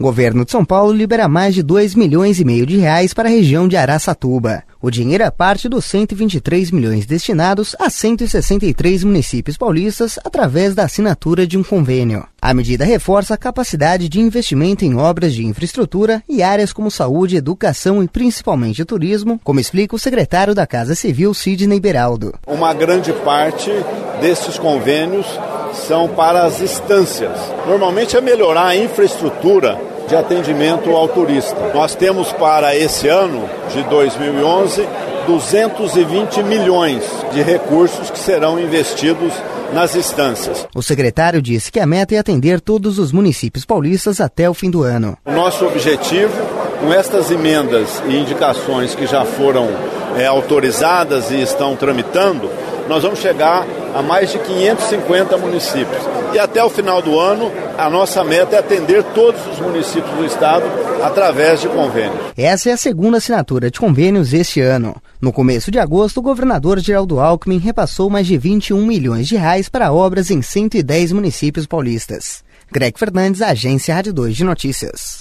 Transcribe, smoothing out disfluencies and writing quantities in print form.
O governo de São Paulo libera mais de 2,5 milhões de reais para a região de Araçatuba. O dinheiro é parte dos 123 milhões destinados a 163 municípios paulistas através da assinatura de um convênio. A medida reforça a capacidade de investimento em obras de infraestrutura e áreas como saúde, educação e principalmente turismo, como explica o secretário da Casa Civil, Sidney Beraldo. Uma grande parte desses convênios são para as instâncias. Normalmente é melhorar a infraestrutura de atendimento ao turista. Nós temos para esse ano de 2011 220 milhões de recursos que serão investidos nas instâncias. O secretário disse que a meta é atender todos os municípios paulistas até o fim do ano. O nosso objetivo, com estas emendas e indicações que já foram autorizadas e estão tramitando, nós vamos chegar a mais de 550 municípios. E até o final do ano, a nossa meta é atender todos os municípios do estado através de convênios. Essa é a segunda assinatura de convênios este ano. No começo de agosto, o governador Geraldo Alckmin repassou mais de 21 milhões de reais para obras em 110 municípios paulistas. Greg Fernandes, Agência Rádio 2 de Notícias.